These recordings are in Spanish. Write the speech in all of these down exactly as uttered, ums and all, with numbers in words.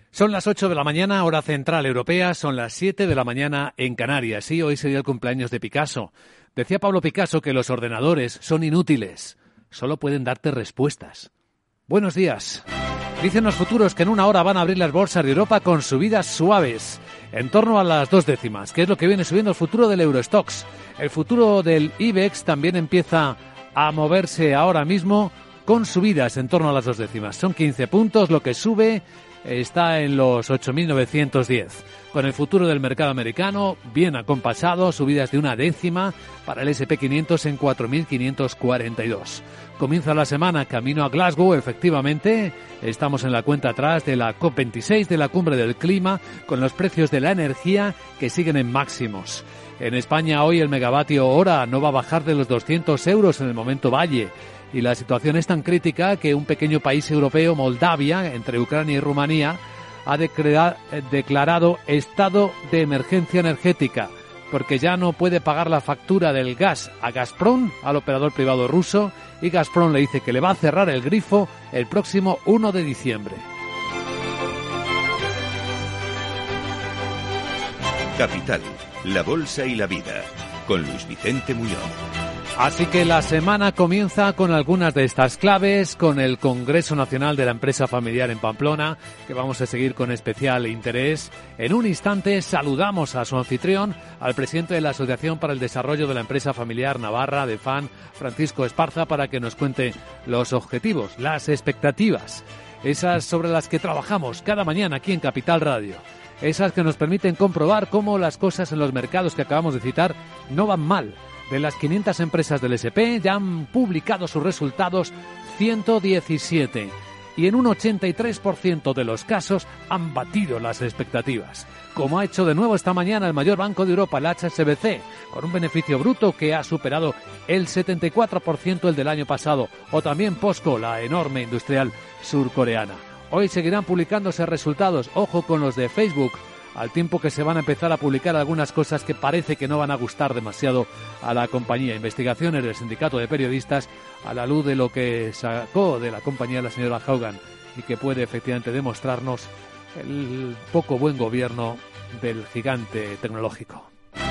Son las ocho de la mañana, hora central europea, son las siete de la mañana en Canarias. Sí, hoy sería el cumpleaños de Picasso. Decía Pablo Picasso que los ordenadores son inútiles, solo pueden darte respuestas. Buenos días. Dicen los futuros que en una hora van a abrir las bolsas de Europa con subidas suaves, en torno a las dos décimas, que es lo que viene subiendo el futuro del Eurostoxx. El futuro del IBEX también empieza a moverse ahora mismo con subidas en torno a las dos décimas. Son quince puntos, lo que sube está en los ocho mil novecientos diez. Con el futuro del mercado americano bien acompasado, subidas de una décima para el ese and pe quinientos en cuatro mil quinientos cuarenta y dos. Comienza la semana camino a Glasgow, efectivamente. Estamos en la cuenta atrás de la COP veintiséis, de la cumbre del clima, con los precios de la energía que siguen en máximos. En España hoy el megavatio hora no va a bajar de los doscientos euros en el momento valle. Y la situación es tan crítica que un pequeño país europeo, Moldavia, entre Ucrania y Rumanía, ha declara- declarado estado de emergencia energética, porque ya no puede pagar la factura del gas a Gazprom, al operador privado ruso, y Gazprom le dice que le va a cerrar el grifo el próximo uno de diciembre. Capital, la bolsa y la vida, con Luis Vicente Muñoz. Así que la semana comienza con algunas de estas claves, con el Congreso Nacional de la Empresa Familiar en Pamplona, que vamos a seguir con especial interés. En un instante saludamos a su anfitrión, al presidente de la Asociación para el Desarrollo de la Empresa Familiar Navarra, de F A N, Francisco Esparza, para que nos cuente los objetivos, las expectativas, esas sobre las que trabajamos cada mañana aquí en Capital Radio. Esas que nos permiten comprobar cómo las cosas en los mercados que acabamos de citar no van mal. De las quinientas empresas del ese and pe ya han publicado sus resultados ciento diecisiete y en un ochenta y tres por ciento de los casos han batido las expectativas. Como ha hecho de nuevo esta mañana el mayor banco de Europa, el hache ese be ce, con un beneficio bruto que ha superado el setenta y cuatro por ciento el del año pasado, o también POSCO, la enorme industrial surcoreana. Hoy seguirán publicándose resultados, ojo con los de Facebook, al tiempo que se van a empezar a publicar algunas cosas que parece que no van a gustar demasiado a la compañía. Investigaciones del Sindicato de Periodistas a la luz de lo que sacó de la compañía la señora Haugen y que puede efectivamente demostrarnos el poco buen gobierno del gigante tecnológico.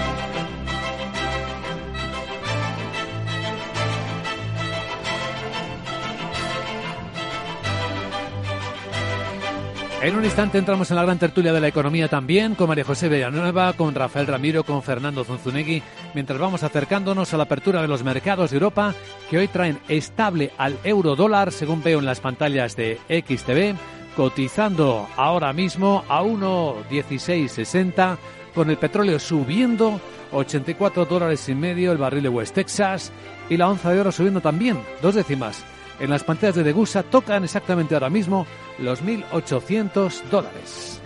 En un instante entramos en la gran tertulia de la economía también, con María José Villanueva, con Rafael Ramiro, con Fernando Zunzunegui, mientras vamos acercándonos a la apertura de los mercados de Europa, que hoy traen estable al euro dólar, según veo en las pantallas de X T V, cotizando ahora mismo a uno dieciséis sesenta, con el petróleo subiendo, ochenta y cuatro dólares y medio el barril de West Texas, y la onza de oro subiendo también, dos décimas. En las pantallas de Degussa tocan exactamente ahora mismo los mil ochocientos dólares.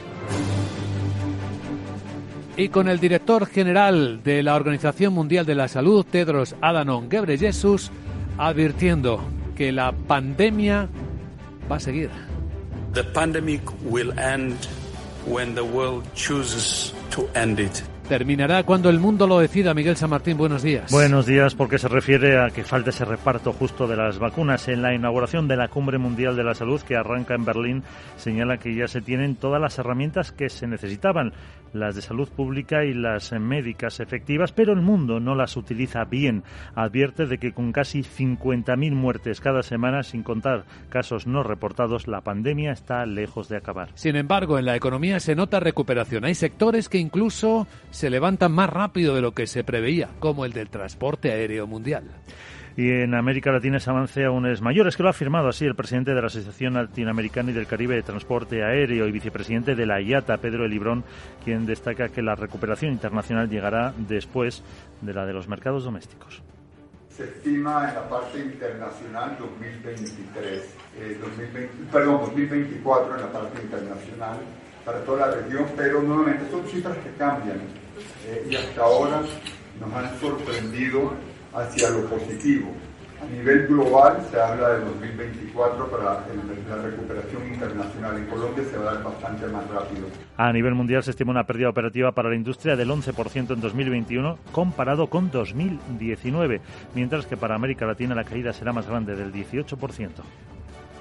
Y con el director general de la Organización Mundial de la Salud, Tedros Adhanom Ghebreyesus, advirtiendo que la pandemia va a seguir. The pandemic will end when the world chooses to end it. Terminará cuando el mundo lo decida. Miguel San Martín, buenos días. Buenos días, porque se refiere a que falta ese reparto justo de las vacunas. En la inauguración de la Cumbre Mundial de la Salud, que arranca en Berlín, señala que ya se tienen todas las herramientas que se necesitaban, las de salud pública y las médicas efectivas, pero el mundo no las utiliza bien. Advierte de que con casi cincuenta mil muertes cada semana, sin contar casos no reportados, la pandemia está lejos de acabar. Sin embargo, en la economía se nota recuperación. Hay sectores que incluso se levantan más rápido de lo que se preveía, como el del transporte aéreo mundial. Y en América Latina ese avance aún es mayor. Es que lo ha afirmado así el presidente de la Asociación Latinoamericana y del Caribe de Transporte Aéreo y vicepresidente de la I A T A, Pedro Elibrón, quien destaca que la recuperación internacional llegará después de la de los mercados domésticos. Se estima en la parte internacional dos mil veintitrés, eh, dos mil veinte, perdón, dos mil veinticuatro en la parte internacional para toda la región, pero nuevamente son cifras que cambian eh, y hasta ahora nos han sorprendido hacia lo positivo. A nivel global se habla de dos mil veinticuatro para el, la recuperación internacional. En Colombia se va a dar bastante más rápido. A nivel mundial se estima una pérdida operativa para la industria del once por ciento en dos mil veintiuno comparado con dos mil diecinueve, mientras que para América Latina la caída será más grande, del dieciocho por ciento.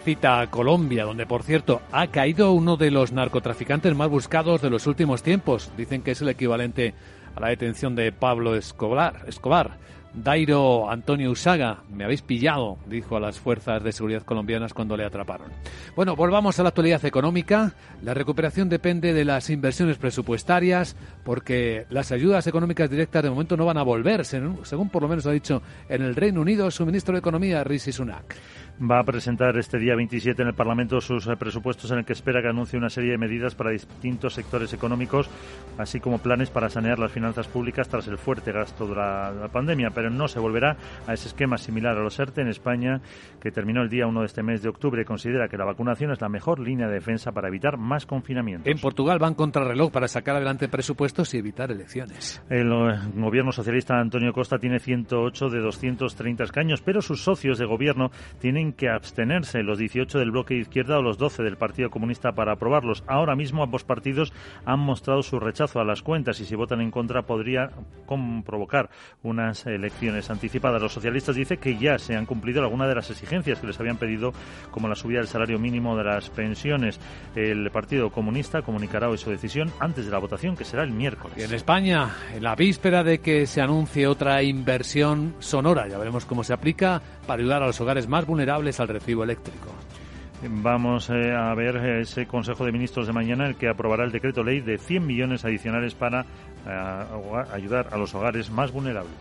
cita a Colombia, donde, por cierto, ha caído uno de los narcotraficantes más buscados de los últimos tiempos. Dicen que es el equivalente a la detención de Pablo Escobar. Escobar. Dairo Antonio Usaga, me habéis pillado, dijo a las fuerzas de seguridad colombianas cuando le atraparon. Bueno, volvamos a la actualidad económica. La recuperación depende de las inversiones presupuestarias, porque las ayudas económicas directas de momento no van a volver, según por lo menos ha dicho en el Reino Unido su ministro de Economía, Rishi Sunak. Va a presentar este día veintisiete en el Parlamento sus eh, presupuestos, en el que espera que anuncie una serie de medidas para distintos sectores económicos, así como planes para sanear las finanzas públicas tras el fuerte gasto de la, la pandemia, pero no se volverá a ese esquema similar a los ERTE en España, que terminó el día uno de este mes de octubre. Considera que la vacunación es la mejor línea de defensa para evitar más confinamientos. En Portugal van contrarreloj para sacar adelante presupuestos y evitar elecciones. El eh, gobierno socialista Antonio Costa tiene ciento ocho de doscientos treinta escaños, pero sus socios de gobierno tienen que abstenerse, los dieciocho del bloque de izquierda o los doce del Partido Comunista, para aprobarlos. Ahora mismo ambos partidos han mostrado su rechazo a las cuentas y si votan en contra podría provocar unas elecciones anticipadas. Los socialistas dicen que ya se han cumplido algunas de las exigencias que les habían pedido, como la subida del salario mínimo de las pensiones. El Partido Comunista comunicará hoy su decisión antes de la votación, que será el miércoles. Y en España, en la víspera de que se anuncie otra inversión sonora, ya veremos cómo se aplica para ayudar a los hogares más vulnerables al recibo eléctrico. Vamos eh, a ver ese Consejo de Ministros de mañana, el que aprobará el decreto ley de cien millones adicionales para eh, ayudar a los hogares más vulnerables.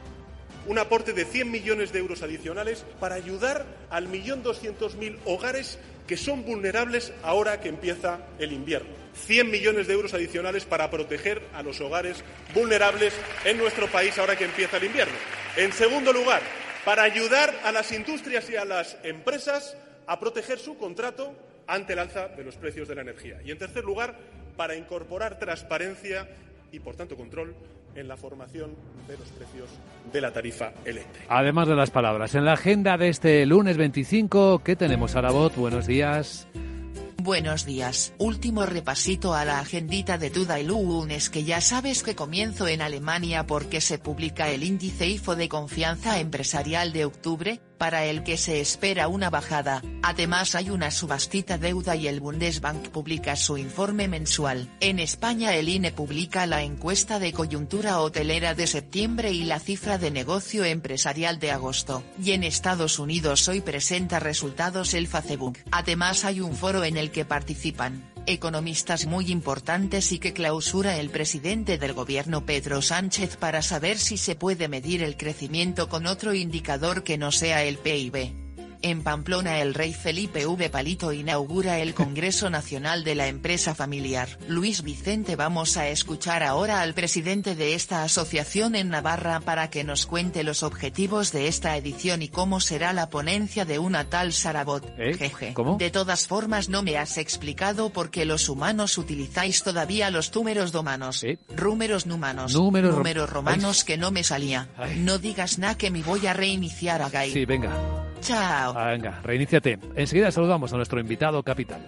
Un aporte de cien millones de euros adicionales para ayudar al millón doscientos mil hogares que son vulnerables ahora que empieza el invierno. cien millones de euros adicionales para proteger a los hogares vulnerables en nuestro país ahora que empieza el invierno. En segundo lugar, para ayudar a las industrias y a las empresas a proteger su contrato ante el alza de los precios de la energía. Y en tercer lugar, para incorporar transparencia y, por tanto, control en la formación de los precios de la tarifa eléctrica. Además de las palabras, en la agenda de este lunes veinticinco, ¿qué tenemos, Arabot? Buenos días. Buenos días. Último repasito a la agendita de Today lunes, que ya sabes que comienzo en Alemania porque se publica el índice I F O de confianza empresarial de octubre, para el que se espera una bajada. Además hay una subastita deuda y el Bundesbank publica su informe mensual. En España el I N E publica la encuesta de coyuntura hotelera de septiembre y la cifra de negocio empresarial de agosto. Y en Estados Unidos hoy presenta resultados el Facebook. Además hay un foro en el que participan economistas muy importantes y que clausura el presidente del gobierno Pedro Sánchez para saber si se puede medir el crecimiento con otro indicador que no sea el P I B. En Pamplona el rey Felipe V Palito inaugura el Congreso Nacional de la Empresa Familiar. Luis Vicente, vamos a escuchar ahora al presidente de esta asociación en Navarra para que nos cuente los objetivos de esta edición y cómo será la ponencia de una tal Sarabot. ¿Eh? Jeje. ¿Cómo? De todas formas no me has explicado por qué los humanos utilizáis todavía los túmeros domanos. ¿Eh? Rúmeros numanos. Números, Números romanos. Ay. Que no me salía. Ay. No digas nada que me voy a reiniciar a Gay. Sí, venga. Chao. Ah, venga, reiníciate. Enseguida saludamos a nuestro invitado capital.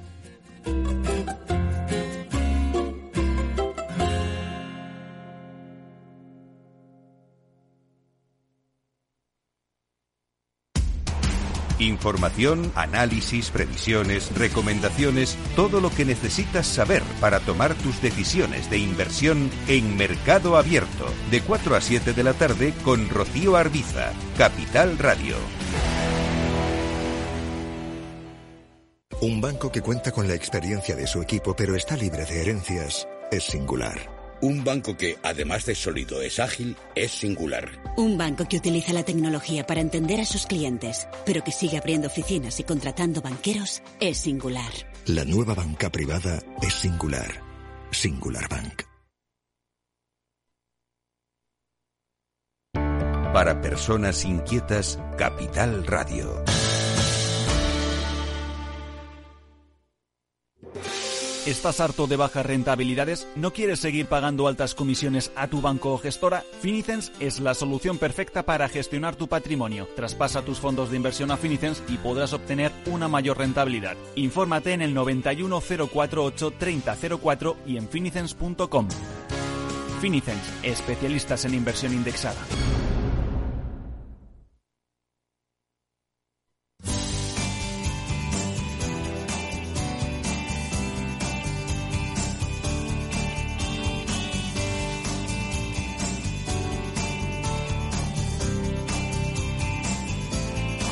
Información, análisis, previsiones, recomendaciones, todo lo que necesitas saber para tomar tus decisiones de inversión en Mercado Abierto, de cuatro a siete de la tarde con Rocío Arbiza, Capital Radio. Un banco que cuenta con la experiencia de su equipo pero está libre de herencias es Singular. Un banco que, además de sólido, es ágil, es Singular. Un banco que utiliza la tecnología para entender a sus clientes, pero que sigue abriendo oficinas y contratando banqueros, es Singular. La nueva banca privada es Singular. Singular Bank. Para personas inquietas, Capital Radio. ¿Estás harto de bajas rentabilidades? ¿No quieres seguir pagando altas comisiones a tu banco o gestora? Finicens es la solución perfecta para gestionar tu patrimonio. Traspasa tus fondos de inversión a Finicens y podrás obtener una mayor rentabilidad. Infórmate en el noventa y uno cero cuarenta y ocho treinta cero cuatro y en finicens punto com. Finicens, especialistas en inversión indexada.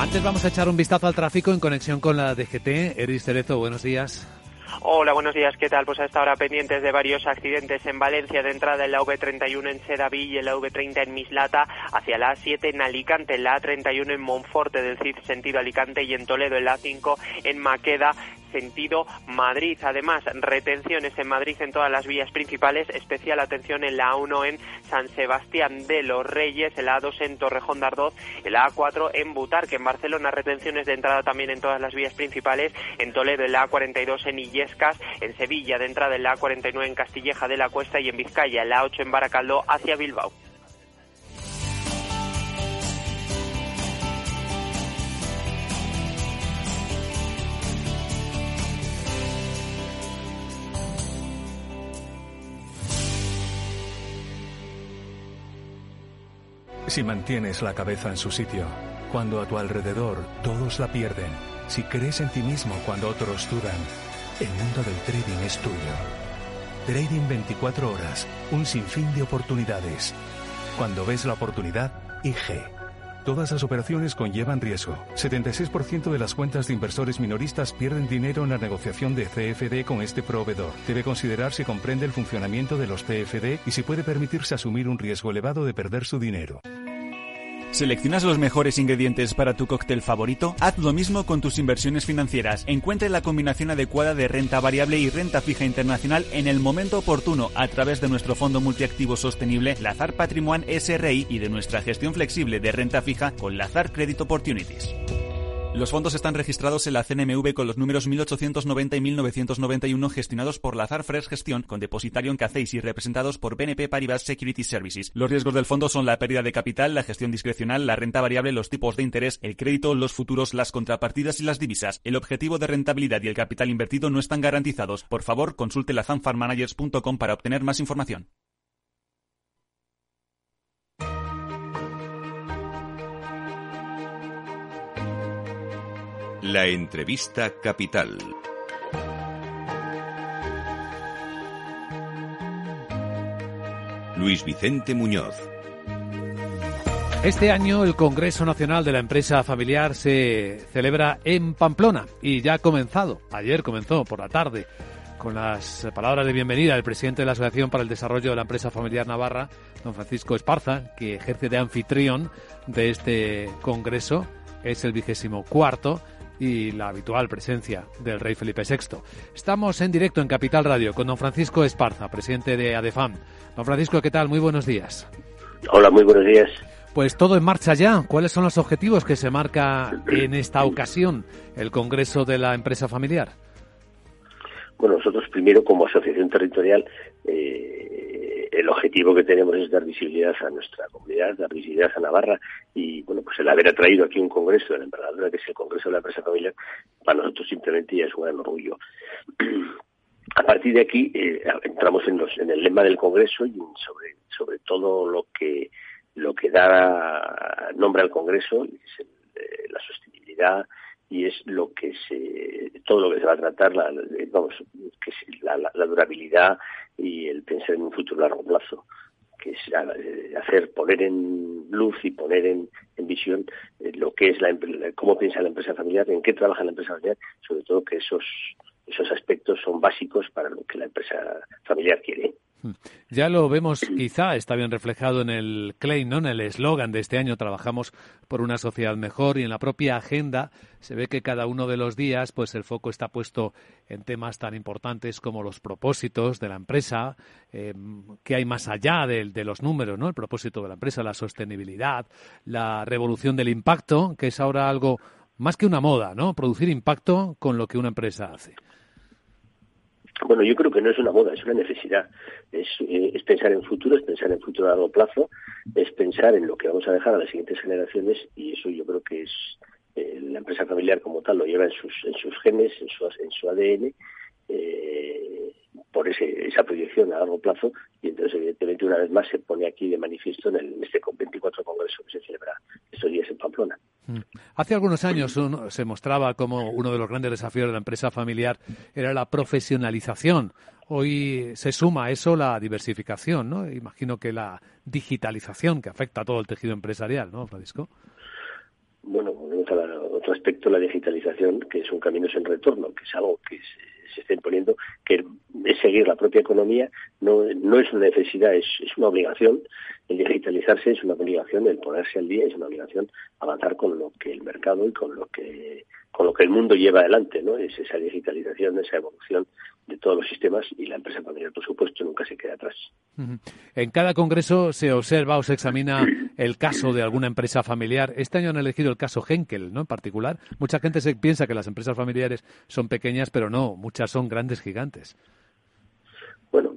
Antes vamos a echar un vistazo al tráfico en conexión con la D G T. Eris Cerezo, buenos días. Hola, buenos días, ¿qué tal? Pues a esta hora pendientes de varios accidentes en Valencia, de entrada en la A V treinta y uno en Sedaví y en la A V treinta en Mislata, hacia la A siete en Alicante, en la A treinta y uno en Monforte del Cid, sentido Alicante, y en Toledo, en la A cinco en Maqueda, sentido Madrid. Además, retenciones en Madrid en todas las vías principales, especial atención en la A uno en San Sebastián de los Reyes, en la A dos en Torrejón de Ardoz, en la A cuatro en Butarque. En Barcelona, retenciones de entrada también en todas las vías principales, en Toledo, en la A cuarenta y dos en Illescas, en Sevilla, de entrada en la A cuarenta y nueve en Castilleja de la Cuesta, y en Vizcaya, en la A ocho en Baracaldo, hacia Bilbao. Si mantienes la cabeza en su sitio, cuando a tu alrededor todos la pierden, si crees en ti mismo cuando otros dudan, el mundo del trading es tuyo. Trading veinticuatro horas, un sinfín de oportunidades. Cuando ves la oportunidad, I G. Todas las operaciones conllevan riesgo. setenta y seis por ciento de las cuentas de inversores minoristas pierden dinero en la negociación de C F D con este proveedor. Debe considerar si comprende el funcionamiento de los C F D y si puede permitirse asumir un riesgo elevado de perder su dinero. ¿Seleccionas los mejores ingredientes para tu cóctel favorito? Haz lo mismo con tus inversiones financieras. Encuentre la combinación adecuada de renta variable y renta fija internacional en el momento oportuno a través de nuestro fondo multiactivo sostenible Lazard Patrimoine S R I y de nuestra gestión flexible de renta fija con Lazard Credit Opportunities. Los fondos están registrados en la C N M V con los números mil ochocientos noventa y mil novecientos noventa y uno, gestionados por Lazard Fresh Gestión, con depositario en CACEIS y representados por B N P Paribas Securities Services. Los riesgos del fondo son la pérdida de capital, la gestión discrecional, la renta variable, los tipos de interés, el crédito, los futuros, las contrapartidas y las divisas. El objetivo de rentabilidad y el capital invertido no están garantizados. Por favor, consulte lazanfarmanagers punto com para obtener más información. La entrevista capital. Luis Vicente Muñoz. Este año el Congreso Nacional de la Empresa Familiar se celebra en Pamplona y ya ha comenzado. Ayer comenzó por la tarde con las palabras de bienvenida del presidente de la Asociación para el Desarrollo de la Empresa Familiar Navarra, don Francisco Esparza, que ejerce de anfitrión de este congreso. Es el vigésimo cuarto y la habitual presencia del rey Felipe sexto. Estamos en directo en Capital Radio con don Francisco Esparza, presidente de ADEFAM. Don Francisco, ¿qué tal? Muy buenos días. Hola, muy buenos días. Pues todo en marcha ya. ¿Cuáles son los objetivos que se marca en esta ocasión el Congreso de la Empresa Familiar? Bueno, nosotros primero como asociación territorial eh, el objetivo que tenemos es dar visibilidad a nuestra comunidad, dar visibilidad a Navarra y bueno, pues el haber atraído aquí un congreso de la envergadura que es el Congreso de la Empresa Familiar, para nosotros simplemente ya es un gran orgullo. A partir de aquí eh, entramos en, los, en el lema del congreso y sobre, sobre todo lo que lo que da nombre al congreso, es el, eh, la sostenibilidad, y es lo que se todo lo que se va a tratar, la, vamos, que es la, la, la durabilidad y el pensar en un futuro a largo plazo, que es hacer, poner en luz y poner en, en visión lo que es la cómo piensa la empresa familiar, en qué trabaja la empresa familiar, sobre todo que esos esos aspectos son básicos para lo que la empresa familiar quiere. Ya lo vemos, quizá está bien reflejado en el claim, ¿no? En el eslogan de este año, trabajamos por una sociedad mejor, y en la propia agenda se ve que cada uno de los días pues el foco está puesto en temas tan importantes como los propósitos de la empresa, eh, que hay más allá de, de los números, ¿no? El propósito de la empresa, la sostenibilidad, la revolución del impacto, que es ahora algo más que una moda, ¿no? Producir impacto con lo que una empresa hace. Bueno, yo creo que no es una moda, es una necesidad. Es, eh, es pensar en futuro, es pensar en futuro a largo plazo, es pensar en lo que vamos a dejar a las siguientes generaciones, y eso yo creo que es eh, la empresa familiar como tal lo lleva en sus en sus genes, en su, en su A D N, eh, por ese, esa proyección a largo plazo, y entonces evidentemente una vez más se pone aquí de manifiesto en, el, en este veinticuatro Congreso que se celebra estos días en Pamplona. Hace algunos años uno, se mostraba como uno de los grandes desafíos de la empresa familiar era la profesionalización. Hoy se suma a eso la diversificación, ¿no? Imagino que la digitalización que afecta a todo el tejido empresarial, ¿no, Francisco? bueno, volvemos a la, otro aspecto, la digitalización, que es un camino sin retorno, que es algo que se, se está imponiendo, que es seguir la propia economía, no, no es una necesidad, es, es una obligación. El digitalizarse es una obligación, el ponerse al día es una obligación, avanzar con lo que el mercado y con lo que con lo que el mundo lleva adelante, ¿no? Es esa digitalización, esa evolución de todos los sistemas, y la empresa familiar, por supuesto, nunca se queda atrás. En cada congreso se observa o se examina el caso de alguna empresa familiar. Este año han elegido el caso Henkel, ¿no? En particular, mucha gente se piensa que las empresas familiares son pequeñas, pero no, muchas son grandes gigantes. Bueno,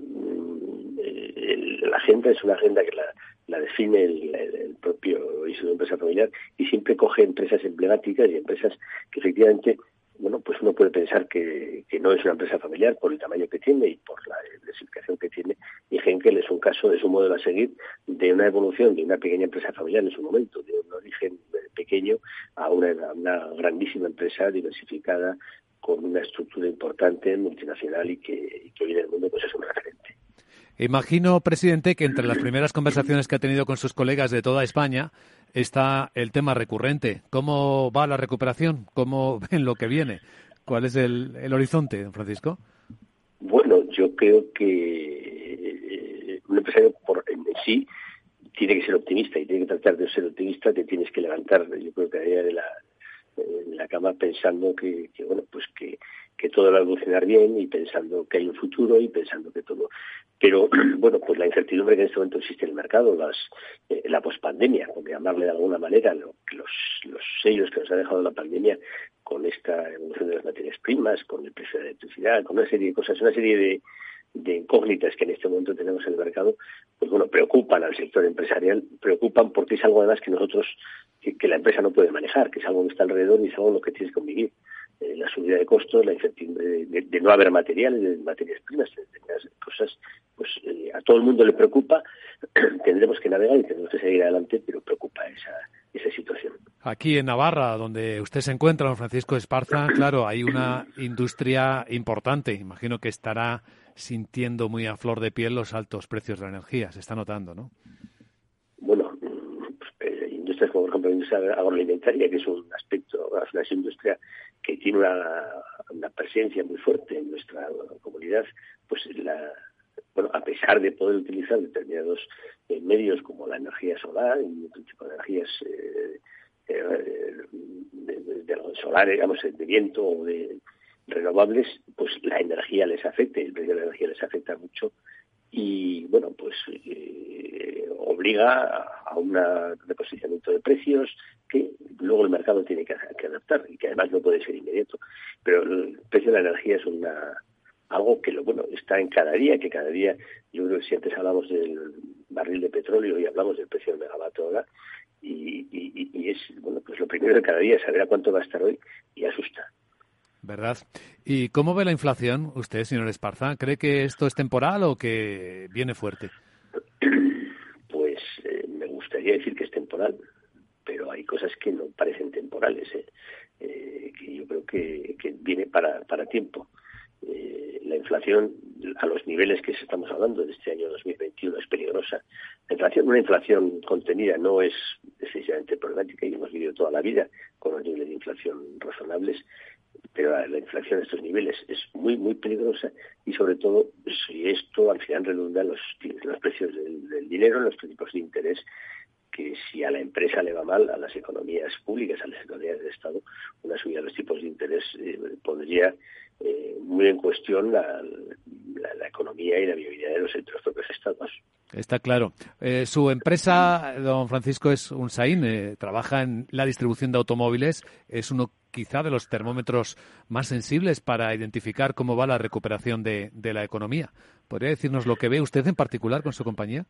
la agenda es una agenda que la, la define el, el propio Instituto de Empresa Familiar, y siempre coge empresas emblemáticas y empresas que efectivamente, bueno, pues uno puede pensar que, que no es una empresa familiar por el tamaño que tiene y por la diversificación que tiene, y Henkel es un caso, es un modelo a seguir de una evolución de una pequeña empresa familiar en su momento, de un origen pequeño a una, a una grandísima empresa diversificada con una estructura importante, multinacional, y que, y que hoy en el mundo pues es un referente. Imagino, presidente, que entre las primeras conversaciones que ha tenido con sus colegas de toda España está el tema recurrente. ¿Cómo va la recuperación? ¿Cómo ven lo que viene? ¿Cuál es el, el horizonte, don Francisco? Bueno, yo creo que un empresario por en sí tiene que ser optimista y tiene que tratar de ser optimista. Te tienes que levantar, yo creo que a día de la en la cama pensando que, que bueno, pues que, que todo va a evolucionar bien, y pensando que hay un futuro, y pensando que todo. Pero, bueno, pues la incertidumbre que en este momento existe en el mercado, las, eh, la pospandemia, por llamarle de alguna manera, lo, los, los sellos que nos ha dejado la pandemia con esta evolución de las materias primas, con el precio de la electricidad, con una serie de cosas, una serie de, de incógnitas que en este momento tenemos en el mercado, pues bueno, preocupan al sector empresarial, preocupan porque es algo además que nosotros, que, que la empresa no puede manejar, que es algo que está alrededor y es algo en lo que tienes que convivir. Eh, la subida de costos, la incertidumbre de, de, de no haber materiales, de materias primas, de determinadas cosas, pues eh, a todo el mundo le preocupa. Tendremos que navegar y tendremos que seguir adelante, pero preocupa esa, esa situación. Aquí en Navarra, donde usted se encuentra, don Francisco Esparza, claro, hay una industria importante. Imagino que estará sintiendo muy a flor de piel los altos precios de la energía. Se está notando, ¿no? Bueno, pues, eh, industrias como, por ejemplo, la industria agroalimentaria, que es un aspecto, es una industria que tiene una, una presencia muy fuerte en nuestra comunidad, pues la, bueno, a pesar de poder utilizar determinados eh, medios como la energía solar y otro tipo de energías eh, eh, de, de, de solar, digamos, de viento o de renovables, pues la energía les afecta, el precio de la energía les afecta mucho, y bueno, pues eh, obliga a un reposicionamiento de precios que luego el mercado tiene que, que adaptar, y que además no puede ser inmediato. Pero el precio de la energía es una algo que lo bueno está en cada día, que cada día, yo creo que si antes hablamos del barril de petróleo y hablamos del precio del megavatio hora, y, y, y es bueno, pues lo primero de cada día es saber a cuánto va a estar hoy, y asusta. ¿Verdad? ¿Y cómo ve la inflación usted, señor Esparza? ¿Cree que esto es temporal o que viene fuerte? Pues eh, me gustaría decir que es temporal, pero hay cosas que no parecen temporales, ¿eh? Eh, que yo creo que, que viene para, para tiempo. Eh, la inflación, a los niveles que estamos hablando de este año dos mil veintiuno, es peligrosa. La inflación, una inflación contenida no es excesivamente problemática, y hemos vivido toda la vida con los niveles de inflación razonables, pero la inflación a estos niveles es muy, muy peligrosa, y sobre todo si esto al final redunda en los, los precios del, del dinero, en los tipos de interés, que si a la empresa le va mal, a las economías públicas, a las economías del Estado, una subida de los tipos de interés eh, pondría eh, muy en cuestión la, la, la economía y la viabilidad de los, de los propios estados. Está claro. Eh, su empresa, don Francisco, es Unsain, eh, trabaja en la distribución de automóviles. Es uno quizá de los termómetros más sensibles para identificar cómo va la recuperación de, de la economía. ¿Podría decirnos lo que ve usted en particular con su compañía?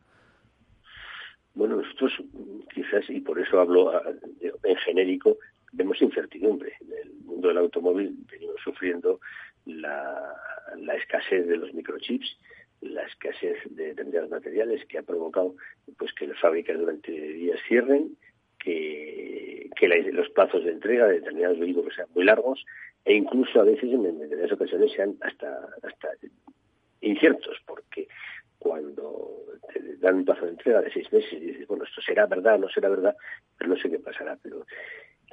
Bueno, nosotros quizás, y por eso hablo en genérico, vemos incertidumbre. En el mundo del automóvil venimos sufriendo la, la escasez de los microchips, la escasez de determinados materiales, que ha provocado pues que las fábricas durante días cierren, que, que la, los plazos de entrega de determinados vehículos sean muy largos, e incluso a veces en determinadas ocasiones sean hasta, hasta inciertos, porque cuando te dan un plazo de entrega de seis meses y dices, bueno, esto será verdad, no será verdad, pero no sé qué pasará. Pero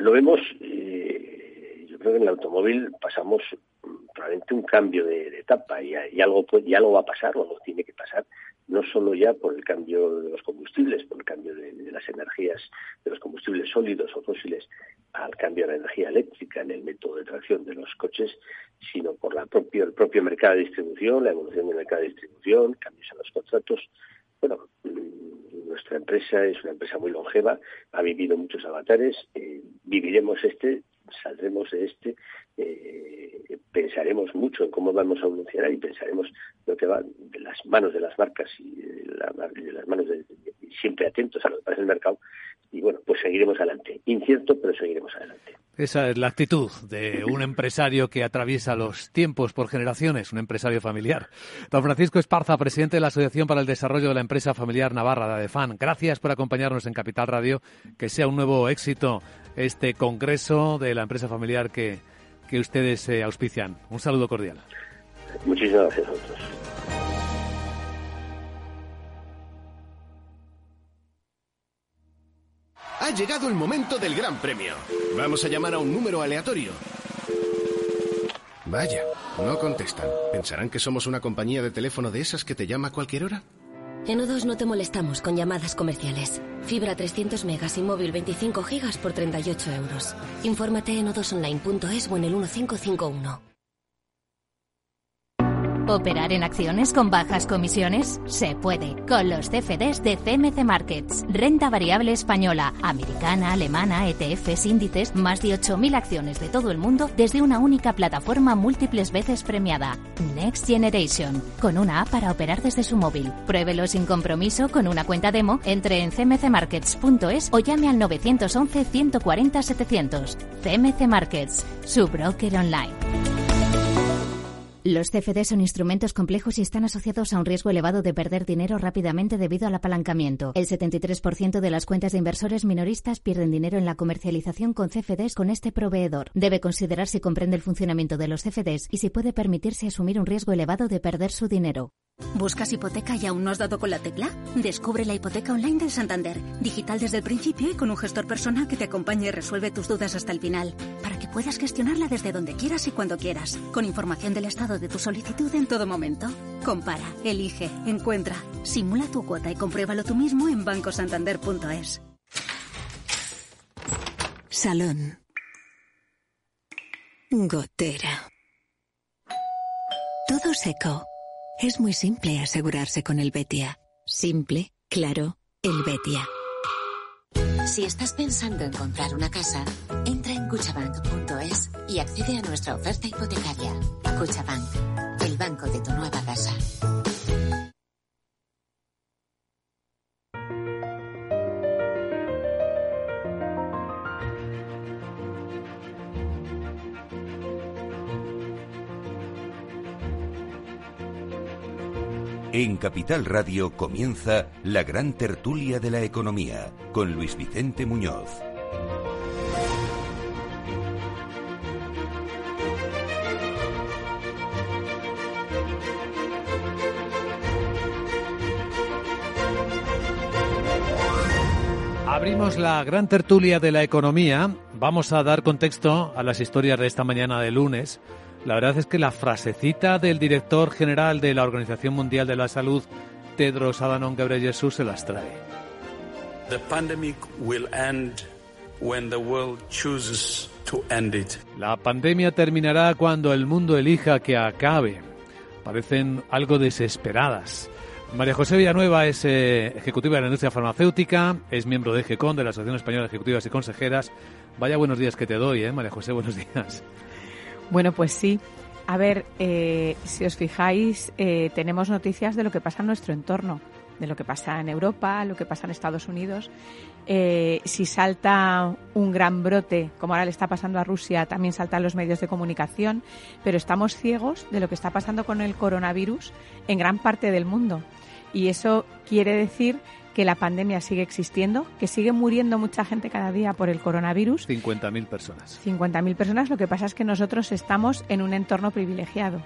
lo vemos, eh, yo creo que en el automóvil pasamos probablemente un cambio de, de etapa y, y algo y algo va a pasar, o algo tiene que pasar, no solo ya por el cambio de los combustibles, por el cambio de, de las energías, de los combustibles sólidos o fósiles, al cambio de la energía eléctrica en el método de tracción de los coches, sino por la propio, el propio mercado de distribución, la evolución del mercado de distribución, cambios en los contratos. Bueno, nuestra empresa es una empresa muy longeva, ha vivido muchos avatares, eh, viviremos este, saldremos de este, eh, pensaremos mucho en cómo vamos a evolucionar y pensaremos lo que va de las manos de las marcas y de, la, de las manos de, de, de, siempre atentos a lo que pasa en el mercado. Y bueno, pues seguiremos adelante. Incierto, pero seguiremos adelante. Esa es la actitud de un empresario que atraviesa los tiempos por generaciones, un empresario familiar. Don Francisco Esparza, presidente de la Asociación para el Desarrollo de la Empresa Familiar Navarra, de ADEFAN. Gracias por acompañarnos en Capital Radio. Que sea un nuevo éxito este congreso de la empresa familiar que, que ustedes eh, auspician. Un saludo cordial. Muchísimas gracias a vosotros. Ha llegado el momento del Gran Premio. Vamos a llamar a un número aleatorio. Vaya, no contestan. ¿Pensarán que somos una compañía de teléfono de esas que te llama a cualquier hora? En O dos no te molestamos con llamadas comerciales. Fibra trescientos megas y móvil veinticinco gigas por treinta y ocho euros. Infórmate en o dos online punto es o en el uno cinco cinco uno. ¿Operar en acciones con bajas comisiones? Se puede, con los C F Ds de C M C Markets. Renta variable española, americana, alemana, E T Fs, índices, más de ocho mil acciones de todo el mundo desde una única plataforma múltiples veces premiada. Next Generation, con una app para operar desde su móvil. Pruébelo sin compromiso con una cuenta demo, entre en c m c markets punto es o llame al nueve once, ciento cuarenta, setecientos. C M C Markets, su broker online. Los C F D son instrumentos complejos y están asociados a un riesgo elevado de perder dinero rápidamente debido al apalancamiento. El setenta y tres por ciento de las cuentas de inversores minoristas pierden dinero en la comercialización con C F Ds con este proveedor. Debe considerar si comprende el funcionamiento de los C F Ds y si puede permitirse asumir un riesgo elevado de perder su dinero. ¿Buscas hipoteca y aún no has dado con la tecla? Descubre la hipoteca online del Santander. Digital desde el principio y con un gestor personal que te acompañe y resuelve tus dudas hasta el final. Para que puedas gestionarla desde donde quieras y cuando quieras. Con información del estado de tu solicitud en todo momento. Compara, elige, encuentra, simula tu cuota y compruébalo tú mismo en banco santander punto es. Salón. Gotera. Todo seco. Es muy simple asegurarse con el Betia. Simple, claro, el Betia. Si estás pensando en comprar una casa, entra en cuchabank punto es y accede a nuestra oferta hipotecaria. Cuchabank, el banco de tu nueva casa. En Capital Radio comienza la gran tertulia de la economía con Luis Vicente Muñoz. Abrimos la gran tertulia de la economía. Vamos a dar contexto a las historias de esta mañana de lunes. La verdad es que la frasecita del director general de la Organización Mundial de la Salud, Tedros Adhanom Ghebreyesus, se las trae. The pandemic will end when the world chooses to end it. La pandemia terminará cuando el mundo elija que acabe. Parecen algo desesperadas. María José Villanueva es eh, ejecutiva de la industria farmacéutica, es miembro de EGECON, de la Asociación Española de Ejecutivas y Consejeras. Vaya buenos días que te doy, ¿eh, María José? Buenos días. Bueno, pues sí. A ver, eh, si os fijáis, eh, tenemos noticias de lo que pasa en nuestro entorno, de lo que pasa en Europa, lo que pasa en Estados Unidos. Eh, si salta un gran brote, como ahora le está pasando a Rusia, también saltan los medios de comunicación, pero estamos ciegos de lo que está pasando con el coronavirus en gran parte del mundo. Y eso quiere decir que la pandemia sigue existiendo, que sigue muriendo mucha gente cada día por el coronavirus. cincuenta mil personas. cincuenta mil personas, lo que pasa es que nosotros estamos en un entorno privilegiado.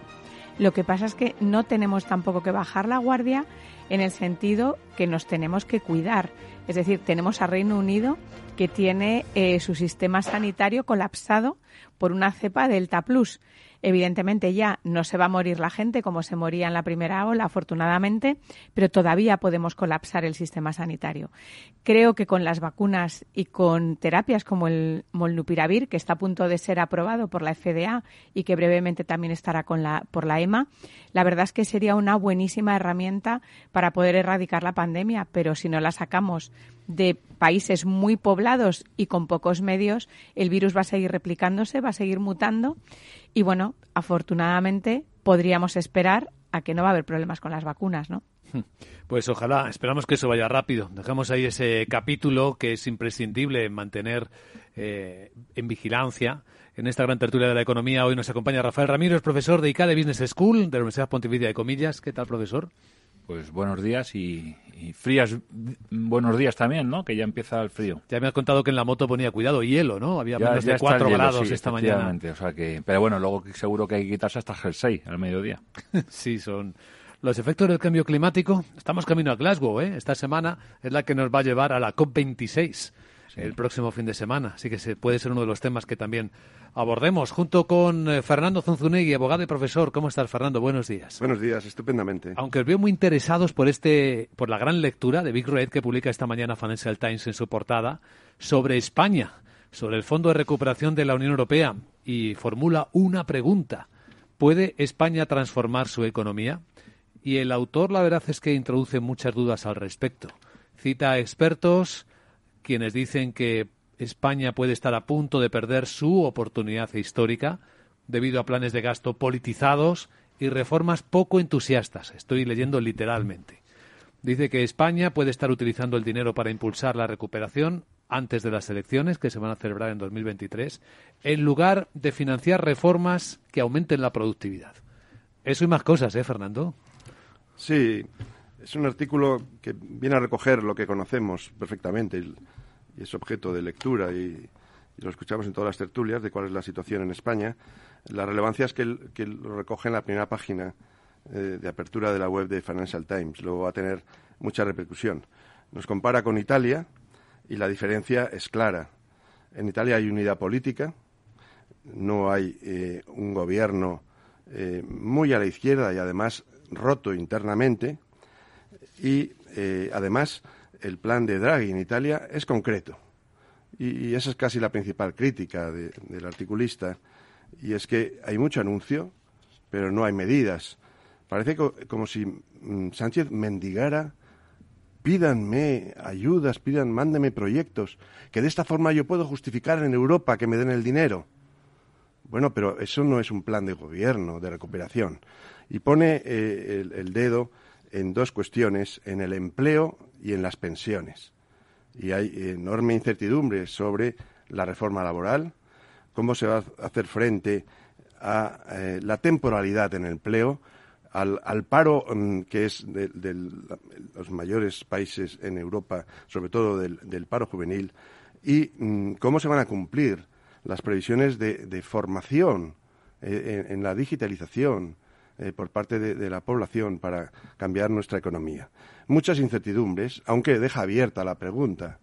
Lo que pasa es que no tenemos tampoco que bajar la guardia en el sentido que nos tenemos que cuidar. Es decir, tenemos a Reino Unido que tiene eh, su sistema sanitario colapsado por una cepa Delta Plus. Evidentemente ya no se va a morir la gente como se moría en la primera ola, afortunadamente, pero todavía podemos colapsar el sistema sanitario. Creo que con las vacunas y con terapias como el molnupiravir, que está a punto de ser aprobado por la F D A y que brevemente también estará con la, por la E M A, la verdad es que sería una buenísima herramienta para poder erradicar la pandemia, pero si no la sacamos de países muy poblados y con pocos medios, el virus va a seguir replicándose, va a seguir mutando y, bueno, afortunadamente podríamos esperar a que no va a haber problemas con las vacunas, ¿no? Pues ojalá, esperamos que eso vaya rápido. Dejamos ahí ese capítulo que es imprescindible mantener eh, en vigilancia. En esta gran tertulia de la economía hoy nos acompaña Rafael Ramírez, profesor de I C A D E Business School de la Universidad Pontificia de Comillas. ¿Qué tal, profesor? Pues buenos días y, y frías buenos días también, ¿no? Que ya empieza el frío. Ya me has contado que en la moto ponía cuidado, hielo, ¿no? Había ya, menos ya de cuatro hielo, grados sí, esta mañana. O sea que, pero bueno, luego seguro que hay que quitarse hasta el jersey al mediodía. Sí, son los efectos del cambio climático. Estamos camino a Glasgow, ¿eh? Esta semana es la que nos va a llevar a la COP veintiséis. Sí. El próximo fin de semana. Así que se, puede ser uno de los temas que también abordemos junto con eh, Fernando Zunzunegui, abogado y profesor. ¿Cómo estás, Fernando? Buenos días. Buenos días, estupendamente. Aunque os veo muy interesados por este, por la gran lectura de Big Red que publica esta mañana Financial Times en su portada sobre España, sobre el Fondo de Recuperación de la Unión Europea, y formula una pregunta. ¿Puede España transformar su economía? Y el autor, la verdad es que introduce muchas dudas al respecto. Cita a expertos quienes dicen que España puede estar a punto de perder su oportunidad histórica debido a planes de gasto politizados y reformas poco entusiastas. Estoy leyendo literalmente. Dice que España puede estar utilizando el dinero para impulsar la recuperación antes de las elecciones, que se van a celebrar en dos mil veintitrés, en lugar de financiar reformas que aumenten la productividad. Eso y más cosas, ¿eh, Fernando? Sí. Es un artículo que viene a recoger lo que conocemos perfectamente y, y es objeto de lectura y, y lo escuchamos en todas las tertulias de cuál es la situación en España. La relevancia es que, el, que lo recoge en la primera página eh, de apertura de la web de Financial Times. Luego va a tener mucha repercusión. Nos compara con Italia y la diferencia es clara. En Italia hay unidad política, no hay eh, un gobierno eh, muy a la izquierda y además roto internamente. Y, eh, además, el plan de Draghi en Italia es concreto. Y, y esa es casi la principal crítica de, del articulista. Y es que hay mucho anuncio, pero no hay medidas. Parece co- como si mm, Sánchez mendigara, pídanme ayudas, pidan, mándenme proyectos, que de esta forma yo puedo justificar en Europa que me den el dinero. Bueno, pero eso no es un plan de gobierno, de recuperación. Y pone eh, el, el dedo en dos cuestiones, en el empleo y en las pensiones. Y hay enorme incertidumbre sobre la reforma laboral, cómo se va a hacer frente a eh, la temporalidad en el empleo, al, al paro um, que es de, de los mayores países en Europa, sobre todo del, del paro juvenil, y um, cómo se van a cumplir las previsiones de, de formación eh, en, en la digitalización, Eh, por parte de, de la población para cambiar nuestra economía. Muchas incertidumbres, aunque deja abierta la pregunta,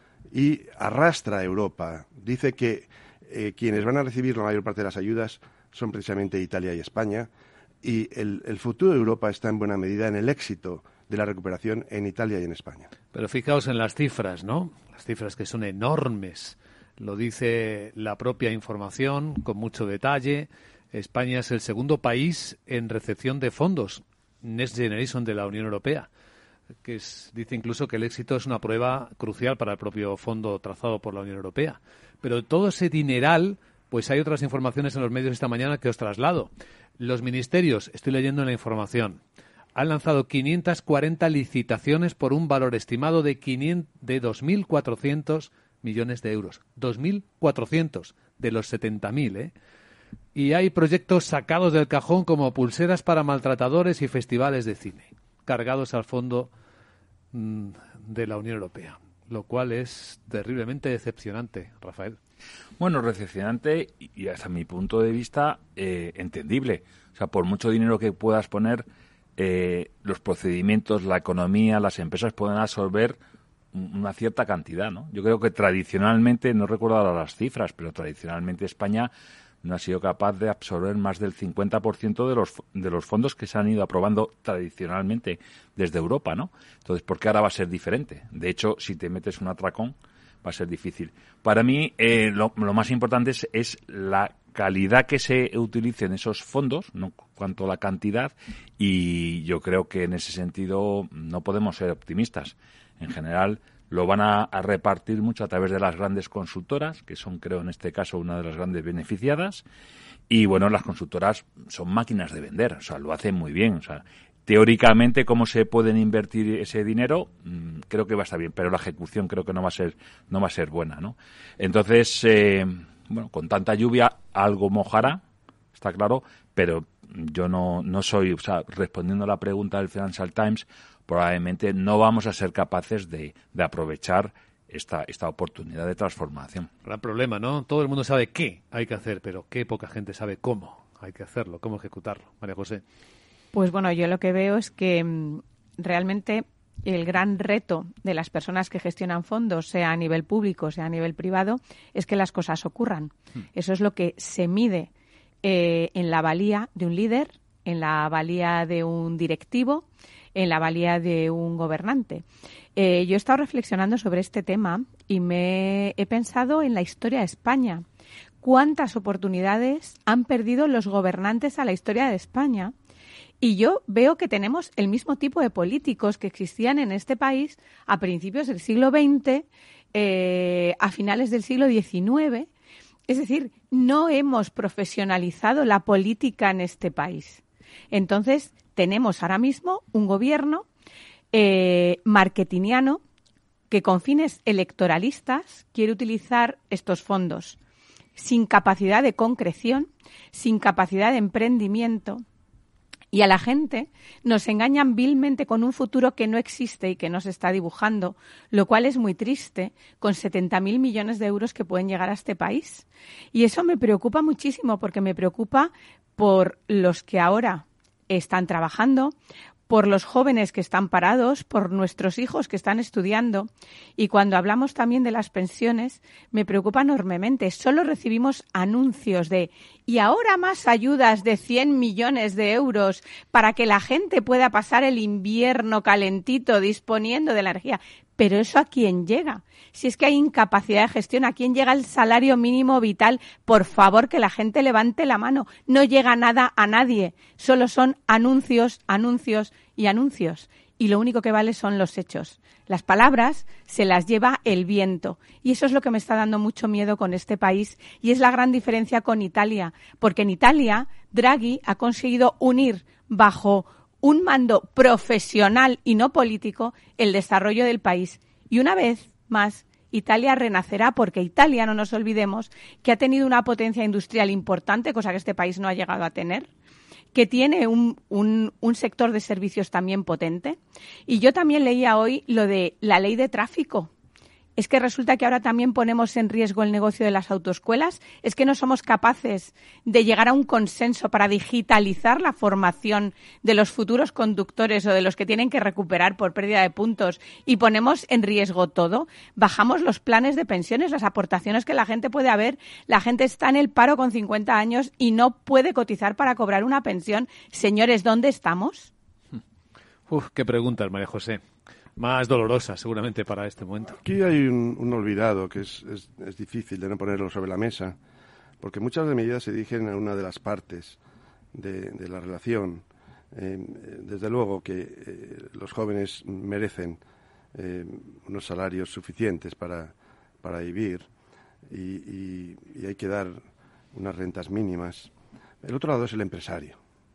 y arrastra a Europa. Dice que eh, quienes van a recibir la mayor parte de las ayudas son precisamente Italia y España, y el, el futuro de Europa está en buena medida en el éxito de la recuperación en Italia y en España. Pero fijaos en las cifras, ¿no? Las cifras que son enormes. Lo dice la propia información con mucho detalle. España es el segundo país en recepción de fondos Next Generation de la Unión Europea, que es, dice incluso que el éxito es una prueba crucial para el propio fondo trazado por la Unión Europea. Pero todo ese dineral, pues hay otras informaciones en los medios esta mañana que os traslado. Los ministerios, estoy leyendo en la información, han lanzado quinientas cuarenta licitaciones por un valor estimado de, quinientos, de dos mil cuatrocientos millones de euros. dos mil cuatrocientos de los setenta mil, ¿eh? Y hay proyectos sacados del cajón como pulseras para maltratadores y festivales de cine, cargados al fondo mmm, de la Unión Europea. lo cual es terriblemente decepcionante, Rafael. Bueno, decepcionante y hasta mi punto de vista eh, entendible. O sea, por mucho dinero que puedas poner, eh, los procedimientos, la economía, las empresas pueden absorber una cierta cantidad, ¿no? Yo creo que tradicionalmente, no recuerdo ahora las cifras, pero tradicionalmente España no ha sido capaz de absorber más del cincuenta por ciento de los de los fondos que se han ido aprobando tradicionalmente desde Europa, ¿no? Entonces, ¿por qué ahora va a ser diferente? De hecho, si te metes un atracón, va a ser difícil. Para mí, eh, lo, lo más importante es, es la calidad que se utilicen esos fondos, no cuanto a la cantidad, y yo creo que en ese sentido no podemos ser optimistas. En general, lo van a, a repartir mucho a través de las grandes consultoras, que son, creo, en este caso, una de las grandes beneficiadas. Y, bueno, las consultoras son máquinas de vender, o sea, lo hacen muy bien. O sea, teóricamente, cómo se pueden invertir ese dinero, mmm, creo que va a estar bien, pero la ejecución creo que no va a ser, no va a ser buena, ¿no? Entonces, eh, bueno, con tanta lluvia, algo mojará, está claro, pero yo no, no soy, o sea, respondiendo a la pregunta del Financial Times, probablemente no vamos a ser capaces de, de aprovechar esta, esta oportunidad de transformación. Gran problema, ¿no? Todo el mundo sabe qué hay que hacer, pero qué poca gente sabe cómo hay que hacerlo, cómo ejecutarlo. María José. Pues bueno, yo lo que veo es que mmm, realmente el gran reto de las personas que gestionan fondos, sea a nivel público, sea a nivel privado, es que las cosas ocurran. Hmm. Eso es lo que se mide eh, en la valía de un líder, en la valía de un directivo, en la valía de un gobernante. Eh, yo he estado reflexionando sobre este tema y me he pensado en la historia de España. ¿Cuántas oportunidades han perdido los gobernantes a la historia de España? Y yo veo que tenemos el mismo tipo de políticos que existían en este país a principios del siglo veinte, eh, a finales del siglo diecinueve. Es decir, no hemos profesionalizado la política en este país. Entonces, tenemos ahora mismo un gobierno eh, marketingiano que con fines electoralistas quiere utilizar estos fondos sin capacidad de concreción, sin capacidad de emprendimiento. Y a la gente nos engañan vilmente con un futuro que no existe y que no se está dibujando, lo cual es muy triste, con setenta mil millones de euros que pueden llegar a este país. Y eso me preocupa muchísimo, porque me preocupa por los que ahora están trabajando, por los jóvenes que están parados, por nuestros hijos que están estudiando. Y cuando hablamos también de las pensiones, me preocupa enormemente. Solo recibimos anuncios de y ahora más ayudas de cien millones de euros para que la gente pueda pasar el invierno calentito disponiendo de la energía. Pero ¿eso a quién llega? Si es que hay incapacidad de gestión, ¿a quién llega el salario mínimo vital? Por favor, que la gente levante la mano. No llega nada a nadie. Solo son anuncios, anuncios y anuncios. Y lo único que vale son los hechos. Las palabras se las lleva el viento. Y eso es lo que me está dando mucho miedo con este país. Y es la gran diferencia con Italia. Porque en Italia, Draghi ha conseguido unir bajo un mando profesional y no político el desarrollo del país. Y una vez más, Italia renacerá, porque Italia, no nos olvidemos, que ha tenido una potencia industrial importante, cosa que este país no ha llegado a tener, que tiene un, un, un sector de servicios también potente. Y yo también leía hoy lo de la ley de tráfico. Es que resulta que ahora también ponemos en riesgo el negocio de las autoescuelas. Es que no somos capaces de llegar a un consenso para digitalizar la formación de los futuros conductores o de los que tienen que recuperar por pérdida de puntos y ponemos en riesgo todo. Bajamos los planes de pensiones, las aportaciones que la gente puede haber. La gente está en el paro con cincuenta años y no puede cotizar para cobrar una pensión. Señores, ¿dónde estamos? Uf, qué preguntas, María José. Más dolorosa, seguramente, para este momento. Aquí hay un, un olvidado que es, es, es difícil de no ponerlo sobre la mesa, porque muchas de medidas se dirigen a una de las partes de, de la relación. Eh, desde luego que eh, los jóvenes merecen eh, unos salarios suficientes para, para vivir y, y, y hay que dar unas rentas mínimas. El otro lado es el empresario.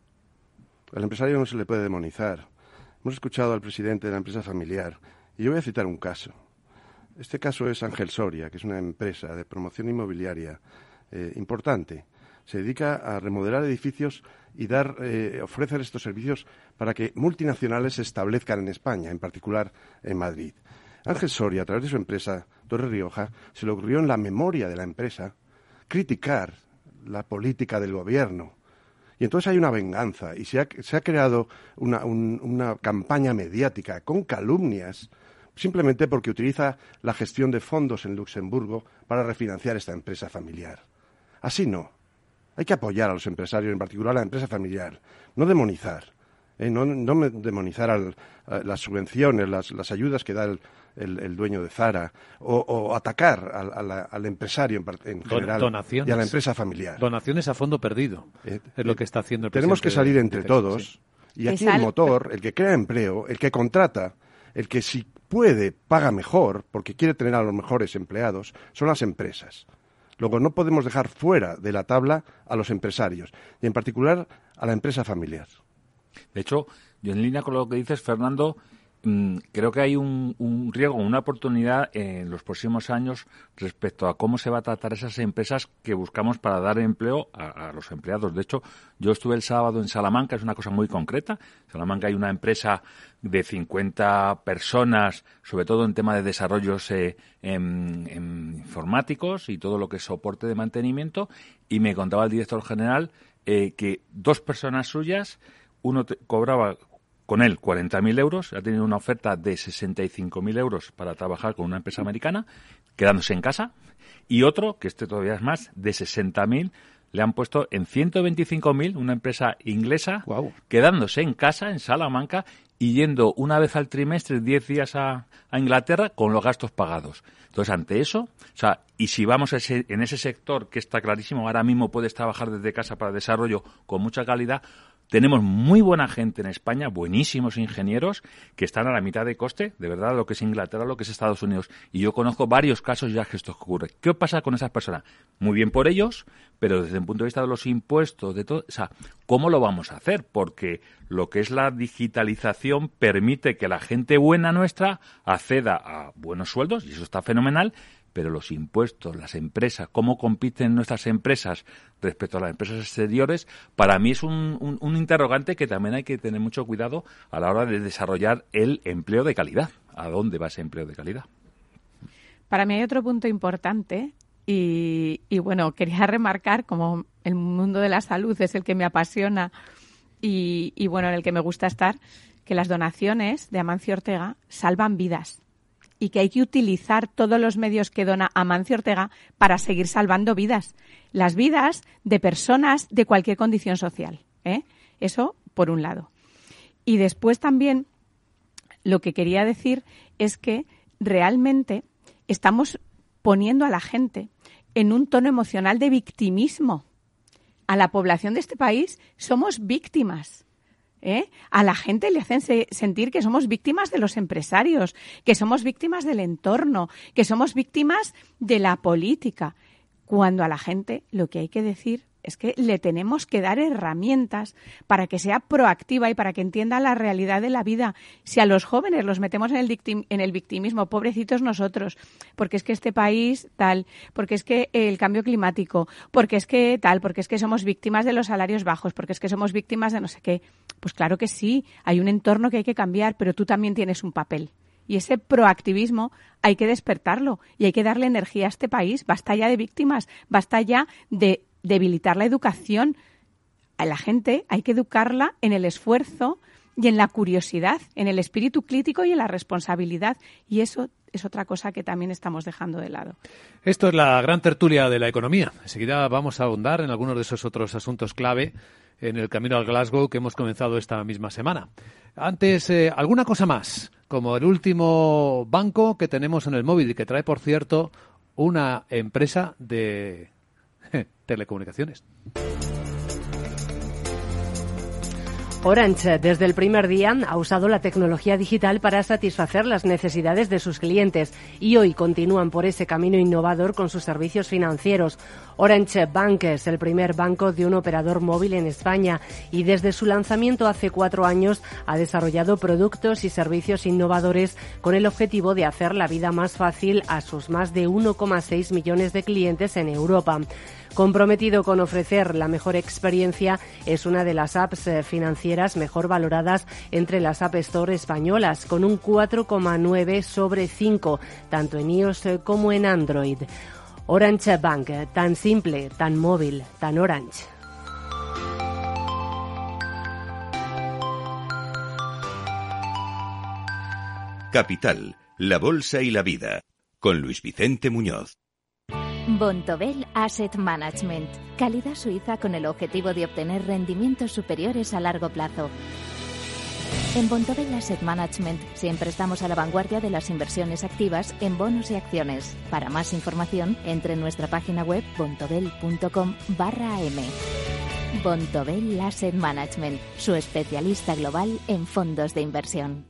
Al empresario no se le puede demonizar. Hemos escuchado al presidente de la empresa familiar y yo voy a citar un caso. Este caso es Ángel Soria, que es una empresa de promoción inmobiliaria eh, importante. Se dedica a remodelar edificios y dar, eh, ofrecer estos servicios para que multinacionales se establezcan en España, en particular en Madrid. Ángel Soria, a través de su empresa Torre Rioja, se le ocurrió en la memoria de la empresa criticar la política del gobierno. Y entonces hay una venganza y se ha, se ha creado una, un, una campaña mediática con calumnias simplemente porque utiliza la gestión de fondos en Luxemburgo para refinanciar esta empresa familiar. Así no. Hay que apoyar a los empresarios, en particular a la empresa familiar, no demonizar. Eh, no, no demonizar al, a las subvenciones, las, las ayudas que da el, el, el dueño de Zara, o, o atacar al, a la, al empresario en, en general Donaciones. y a la empresa familiar. Donaciones a fondo perdido, eh, es lo que está haciendo el Tenemos que salir de, entre de todos, sí. Y aquí el motor, el que crea empleo, el que contrata, el que si puede paga mejor, porque quiere tener a los mejores empleados, son las empresas. Luego no podemos dejar fuera de la tabla a los empresarios, y en particular a la empresa familiar. De hecho, yo en línea con lo que dices, Fernando, mmm, creo que hay un, un riesgo, una oportunidad en los próximos años respecto a cómo se va a tratar esas empresas que buscamos para dar empleo a, a los empleados. De hecho, yo estuve el sábado en Salamanca, es una cosa muy concreta. En Salamanca hay una empresa de cincuenta personas, sobre todo en tema de desarrollos eh, en, en informáticos y todo lo que es soporte de mantenimiento, y me contaba el director general eh, que dos personas suyas, uno te, cobraba con él cuarenta mil euros, ha tenido una oferta de sesenta y cinco mil euros para trabajar con una empresa americana, quedándose en casa, y otro, que este todavía es más, de sesenta mil, le han puesto en ciento veinticinco mil, una empresa inglesa, wow, quedándose en casa, en Salamanca, y yendo una vez al trimestre, diez días a, a Inglaterra, con los gastos pagados. Entonces, ante eso, o sea, y si vamos a ese, en ese sector que está clarísimo, ahora mismo puedes trabajar desde casa para desarrollo con mucha calidad. Tenemos muy buena gente en España, buenísimos ingenieros, que están a la mitad de coste, de verdad, lo que es Inglaterra, lo que es Estados Unidos. Y yo conozco varios casos ya que esto ocurre. ¿Qué pasa con esas personas? Muy bien por ellos, pero desde el punto de vista de los impuestos, de todo, o sea, ¿cómo lo vamos a hacer? Porque lo que es la digitalización permite que la gente buena nuestra acceda a buenos sueldos, y eso está fenomenal, pero los impuestos, las empresas, cómo compiten nuestras empresas respecto a las empresas exteriores, para mí es un, un, un interrogante que también hay que tener mucho cuidado a la hora de desarrollar el empleo de calidad. ¿A dónde va ese empleo de calidad? Para mí hay otro punto importante y, y bueno, quería remarcar, como el mundo de la salud es el que me apasiona y, y bueno, en el que me gusta estar, que las donaciones de Amancio Ortega salvan vidas. Y que hay que utilizar todos los medios que dona Amancio Ortega para seguir salvando vidas. Las vidas de personas de cualquier condición social, ¿eh? Eso, por un lado. Y después también lo que quería decir es que realmente estamos poniendo a la gente en un tono emocional de victimismo. A la población de este país somos víctimas. ¿Eh? A la gente le hacen se- sentir que somos víctimas de los empresarios, que somos víctimas del entorno, que somos víctimas de la política, cuando a la gente lo que hay que decir es que le tenemos que dar herramientas para que sea proactiva y para que entienda la realidad de la vida. Si a los jóvenes los metemos en el, dictim- en el victimismo, pobrecitos nosotros, porque es que este país tal, porque es que el cambio climático, porque es que tal, porque es que somos víctimas de los salarios bajos, porque es que somos víctimas de no sé qué. Pues claro que sí, hay un entorno que hay que cambiar, pero tú también tienes un papel. Y ese proactivismo hay que despertarlo y hay que darle energía a este país. Basta ya de víctimas, basta ya de debilitar la educación. A la gente hay que educarla en el esfuerzo y en la curiosidad, en el espíritu crítico y en la responsabilidad. Y eso es otra cosa que también estamos dejando de lado. Esto es la gran tertulia de la economía. Enseguida vamos a ahondar en algunos de esos otros asuntos clave en el camino al Glasgow que hemos comenzado esta misma semana. Antes, eh, alguna cosa más, como el último banco que tenemos en el móvil y que trae, por cierto, una empresa de telecomunicaciones. Orange, desde el primer día, ha usado la tecnología digital para satisfacer las necesidades de sus clientes y hoy continúan por ese camino innovador con sus servicios financieros. Orange Bank es el primer banco de un operador móvil en España y desde su lanzamiento hace cuatro años ha desarrollado productos y servicios innovadores con el objetivo de hacer la vida más fácil a sus más de uno coma seis millones de clientes en Europa. Comprometido con ofrecer la mejor experiencia, es una de las apps financieras mejor valoradas entre las App Store españolas, con un cuatro coma nueve sobre cinco, tanto en iOS como en Android. Orange Bank, tan simple, tan móvil, tan Orange. Capital, la bolsa y la vida, con Luis Vicente Muñoz. Bontobel Asset Management, calidad suiza con el objetivo de obtener rendimientos superiores a largo plazo. En Bontobel Asset Management siempre estamos a la vanguardia de las inversiones activas en bonos y acciones. Para más información, entre en nuestra página web bontobel punto com barra m. Bontobel Asset Management, su especialista global en fondos de inversión.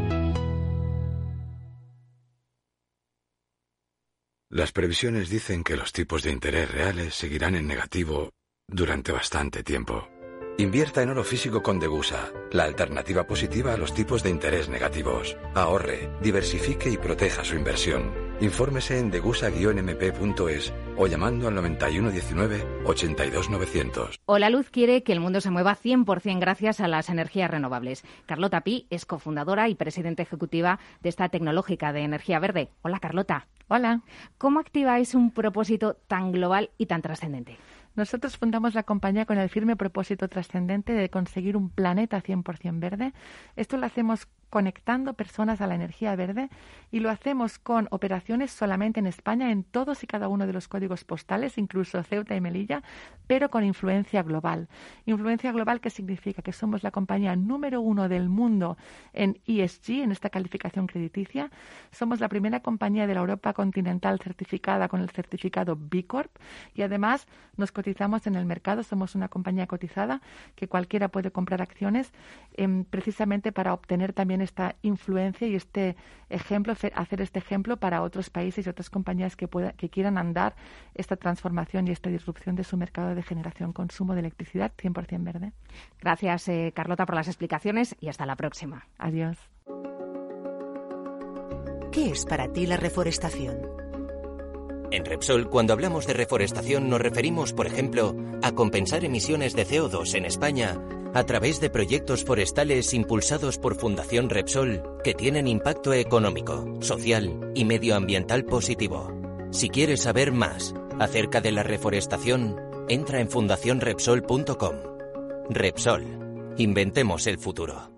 Las previsiones dicen que los tipos de interés reales seguirán en negativo durante bastante tiempo. Invierta en oro físico con Degusa, la alternativa positiva a los tipos de interés negativos. Ahorre, diversifique y proteja su inversión. Infórmese en degusa guion m p punto es o llamando al noventa y uno diecinueve ochenta y dos novecientos. Hola Luz quiere que el mundo se mueva cien por ciento gracias a las energías renovables. Carlota Pi es cofundadora y presidenta ejecutiva de esta tecnológica de energía verde. Hola Carlota. Hola. ¿Cómo activáis un propósito tan global y tan trascendente? Nosotros fundamos la compañía con el firme propósito trascendente de conseguir un planeta cien por ciento verde. Esto lo hacemos conectando personas a la energía verde y lo hacemos con operaciones solamente en España, en todos y cada uno de los códigos postales, incluso Ceuta y Melilla, pero con influencia global. Influencia global, ¿qué significa? Que somos la compañía número uno del mundo en E S G, en esta calificación crediticia. Somos la primera compañía de la Europa continental certificada con el certificado B Corp y además nos cotizamos en el mercado. Somos una compañía cotizada que cualquiera puede comprar acciones eh, precisamente para obtener también esta influencia y este ejemplo, hacer este ejemplo para otros países y otras compañías que pueda, que quieran andar esta transformación y esta disrupción de su mercado de generación, consumo de electricidad cien por ciento verde. Gracias, eh, Carlota, por las explicaciones y hasta la próxima. Adiós. ¿Qué es para ti la reforestación? En Repsol, cuando hablamos de reforestación, nos referimos, por ejemplo, a compensar emisiones de C O dos en España a través de proyectos forestales impulsados por Fundación Repsol que tienen impacto económico, social y medioambiental positivo. Si quieres saber más acerca de la reforestación, entra en fundación repsol punto com. Repsol. Inventemos el futuro.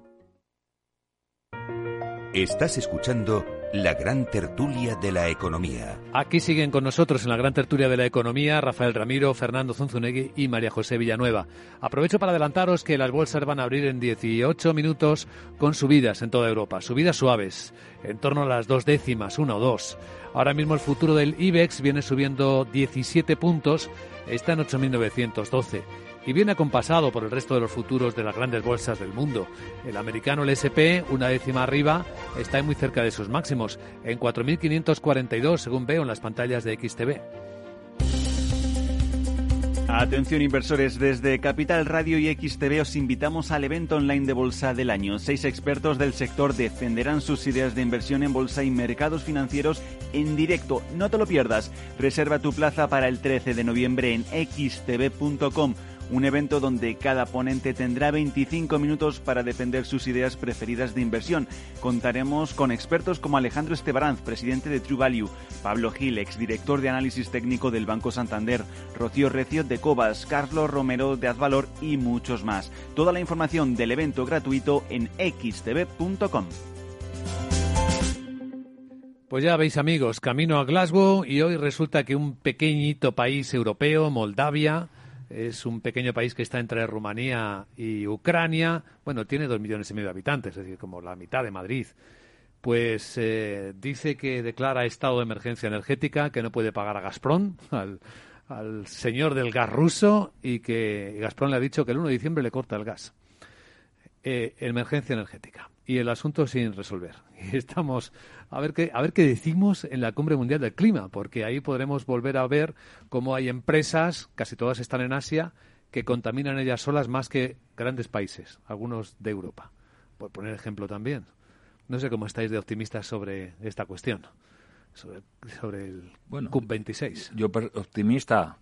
Estás escuchando La Gran Tertulia de la Economía. Aquí siguen con nosotros en la Gran Tertulia de la Economía Rafael Ramiro, Fernando Zunzunegui y María José Villanueva. Aprovecho para adelantaros que las bolsas van a abrir en dieciocho minutos con subidas en toda Europa, subidas suaves, en torno a las dos décimas, una o dos. Ahora mismo el futuro del IBEX viene subiendo diecisiete puntos, está en ocho mil novecientos doce. Y viene acompasado por el resto de los futuros de las grandes bolsas del mundo. El americano, el ese and pe, una décima arriba, está muy cerca de sus máximos, en cuatro mil quinientos cuarenta y dos, según veo en las pantallas de X T V. Atención inversores, desde Capital Radio y X T V os invitamos al evento online de bolsa del año. Seis expertos del sector defenderán sus ideas de inversión en bolsa y mercados financieros en directo. No te lo pierdas. Reserva tu plaza para el trece de noviembre en x t v punto com. Un evento donde cada ponente tendrá veinticinco minutos para defender sus ideas preferidas de inversión. Contaremos con expertos como Alejandro Estebaranz, presidente de True Value, Pablo Gil, exdirector de análisis técnico del Banco Santander, Rocío Recio de Cobas, Carlos Romero de Advalor y muchos más. Toda la información del evento gratuito en x t v punto com. Pues ya veis, amigos, camino a Glasgow y hoy resulta que un pequeñito país europeo, Moldavia, es un pequeño país que está entre Rumanía y Ucrania. Bueno, tiene dos millones y medio de habitantes, es decir, como la mitad de Madrid. Pues eh, dice que declara estado de emergencia energética, que no puede pagar a Gazprom, al, al señor del gas ruso, y que Gazprom le ha dicho que el uno de diciembre le corta el gas. Eh, emergencia energética. Y el asunto sin resolver. Y estamos a ver qué a ver qué decimos en la Cumbre Mundial del Clima, porque ahí podremos volver a ver cómo hay empresas, casi todas están en Asia, que contaminan ellas solas más que grandes países, algunos de Europa. Por poner ejemplo también. No sé cómo estáis de optimistas sobre esta cuestión, sobre, sobre el bueno, C O P veintiséis. Yo optimista,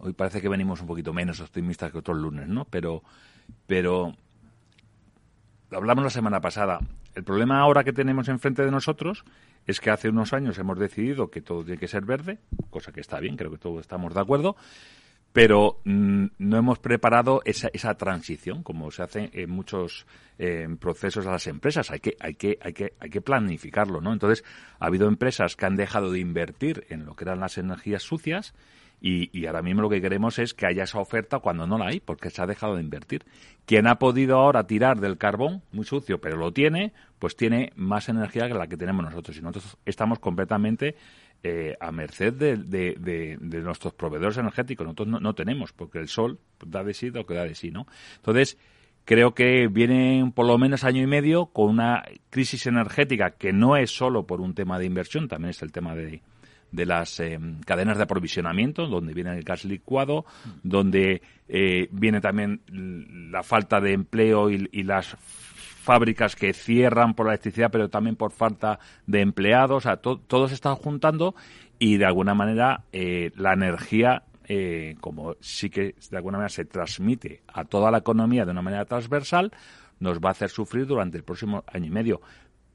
Hoy parece que venimos un poquito menos optimistas que otros lunes, ¿no? Pero, pero hablamos la semana pasada. El problema ahora que tenemos enfrente de nosotros es que hace unos años hemos decidido que todo tiene que ser verde, cosa que está bien, creo que todos estamos de acuerdo, pero mm, no hemos preparado esa, esa transición, como se hace en muchos eh, procesos a las empresas. Hay que, hay que, hay que, hay que planificarlo, ¿no? Entonces, ha habido empresas que han dejado de invertir en lo que eran las energías sucias. Y, y ahora mismo lo que queremos es que haya esa oferta cuando no la hay, porque se ha dejado de invertir. Quien ha podido ahora tirar del carbón, muy sucio, pero lo tiene, pues tiene más energía que la que tenemos nosotros. Y nosotros estamos completamente eh, a merced de, de, de, de nuestros proveedores energéticos. Nosotros no, no tenemos, porque el sol da de sí lo que da de sí, ¿no? Entonces, creo que viene por lo menos año y medio con una crisis energética que no es solo por un tema de inversión, también es el tema de... de las eh, cadenas de aprovisionamiento, donde viene el gas licuado, donde eh, viene también la falta de empleo y, y las fábricas que cierran por la electricidad, pero también por falta de empleados. O sea, to, todos se están juntando y, de alguna manera, eh, la energía, eh, como sí que de alguna manera se transmite a toda la economía de una manera transversal, nos va a hacer sufrir durante el próximo año y medio.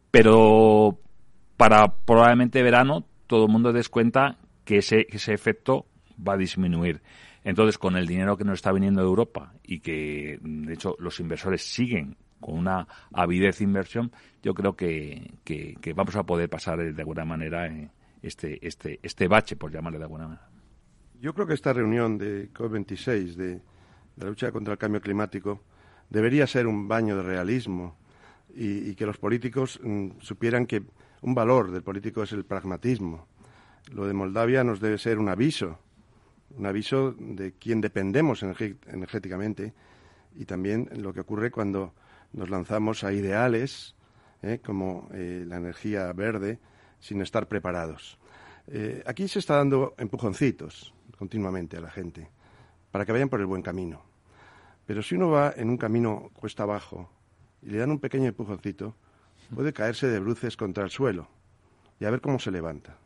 Pero para probablemente verano todo el mundo descuenta que ese, ese efecto va a disminuir. Entonces, con el dinero que nos está viniendo de Europa y que, de hecho, los inversores siguen con una avidez de inversión, yo creo que, que, que vamos a poder pasar de alguna manera este, este, este bache, por llamarle de alguna manera. Yo creo que esta reunión de COP veintiséis, de, de la lucha contra el cambio climático, debería ser un baño de realismo y, y que los políticos mm, supieran que un valor del político es el pragmatismo. Lo de Moldavia nos debe ser un aviso, un aviso de quién dependemos energéticamente y también lo que ocurre cuando nos lanzamos a ideales ¿eh? como eh, la energía verde sin estar preparados. Eh, aquí se está dando empujoncitos continuamente a la gente para que vayan por el buen camino. Pero si uno va en un camino cuesta abajo y le dan un pequeño empujoncito, puede caerse de bruces contra el suelo y a ver cómo se levanta.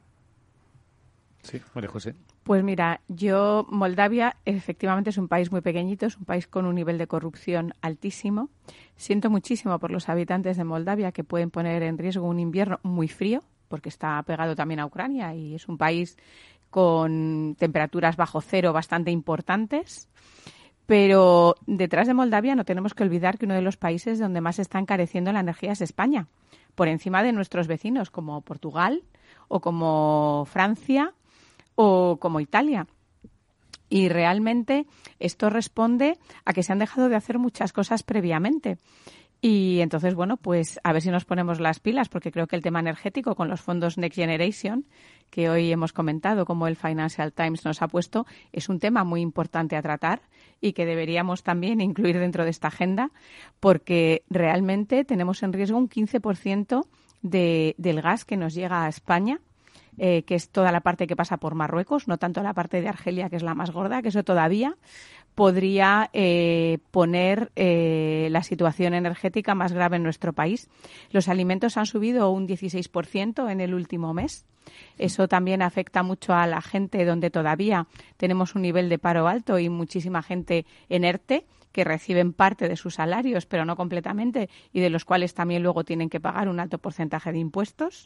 Sí, María José. Pues mira, yo, Moldavia efectivamente es un país muy pequeñito, es un país con un nivel de corrupción altísimo. Siento muchísimo por los habitantes de Moldavia que pueden poner en riesgo un invierno muy frío, porque está pegado también a Ucrania y es un país con temperaturas bajo cero bastante importantes. Pero detrás de Moldavia no tenemos que olvidar que uno de los países donde más está encareciendo la energía es España, por encima de nuestros vecinos como Portugal o como Francia o como Italia. Y realmente esto responde a que se han dejado de hacer muchas cosas previamente. Y entonces, bueno, pues a ver si nos ponemos las pilas, porque creo que el tema energético con los fondos Next Generation, que hoy hemos comentado, como el Financial Times nos ha puesto, es un tema muy importante a tratar y que deberíamos también incluir dentro de esta agenda, porque realmente tenemos en riesgo un quince por ciento de, del gas que nos llega a España, eh, que es toda la parte que pasa por Marruecos, no tanto la parte de Argelia, que es la más gorda, que eso todavía podría eh, poner eh, la situación energética más grave en nuestro país. Los alimentos han subido un dieciséis por ciento en el último mes. Eso también afecta mucho a la gente donde todavía tenemos un nivel de paro alto y muchísima gente en ERTE que reciben parte de sus salarios, pero no completamente, y de los cuales también luego tienen que pagar un alto porcentaje de impuestos.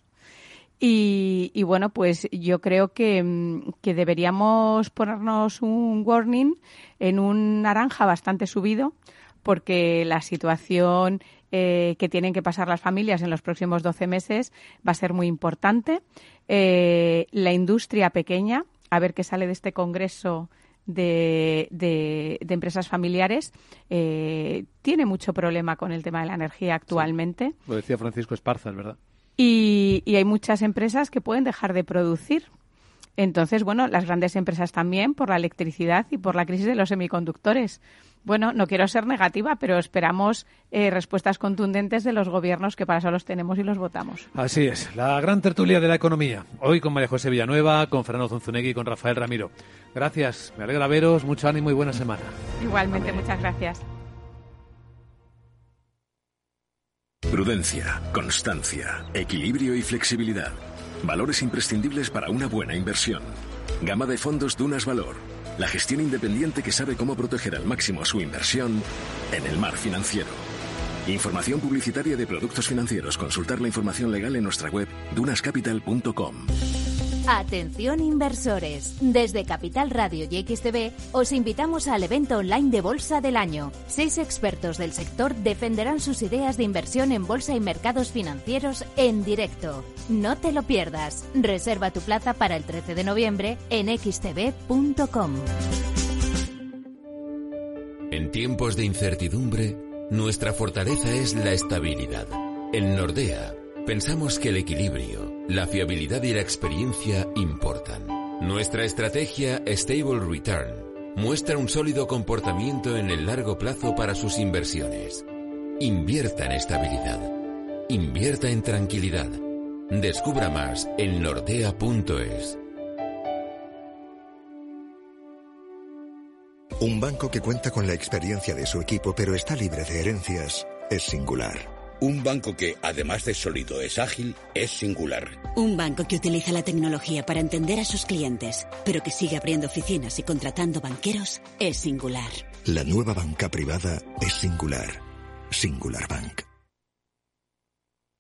Y, y bueno, pues yo creo que, que deberíamos ponernos un warning en un naranja bastante subido, porque la situación eh, que tienen que pasar las familias en los próximos doce meses va a ser muy importante. Eh, la industria pequeña, a ver qué sale de este congreso de, de, de empresas familiares, eh, tiene mucho problema con el tema de la energía actualmente. Sí, lo decía Francisco Esparza, es verdad. Y, y hay muchas empresas que pueden dejar de producir. Entonces, bueno, las grandes empresas también, por la electricidad y por la crisis de los semiconductores. Bueno, no quiero ser negativa, pero esperamos eh, respuestas contundentes de los gobiernos, que para eso los tenemos y los votamos. Así es, la gran tertulia de la economía. Hoy con María José Villanueva, con Fernando Zunzunegui y con Rafael Ramiro. Gracias, me alegra veros, mucho ánimo y buena semana. Igualmente, muchas gracias. Prudencia, constancia, equilibrio y flexibilidad. Valores imprescindibles para una buena inversión. Gama de fondos Dunas Valor. La gestión independiente que sabe cómo proteger al máximo su inversión en el mar financiero. Información publicitaria de productos financieros. Consultar la información legal en nuestra web dunascapital punto com. Atención inversores, desde Capital Radio y X T V os invitamos al evento online de Bolsa del Año. Seis expertos del sector defenderán sus ideas de inversión en bolsa y mercados financieros en directo. No te lo pierdas. Reserva tu plaza para el trece de noviembre en x t v punto com. En tiempos de incertidumbre, nuestra fortaleza es la estabilidad. En Nordea, pensamos que el equilibrio, la fiabilidad y la experiencia importan. Nuestra estrategia Stable Return muestra un sólido comportamiento en el largo plazo para sus inversiones. Invierta en estabilidad. Invierta en tranquilidad. Descubra más en nordea punto es. Un banco que cuenta con la experiencia de su equipo pero está libre de herencias es Singular. Un banco que, además de sólido, es ágil, es Singular. Un banco que utiliza la tecnología para entender a sus clientes, pero que sigue abriendo oficinas y contratando banqueros, es Singular. La nueva banca privada es Singular. Singular Bank.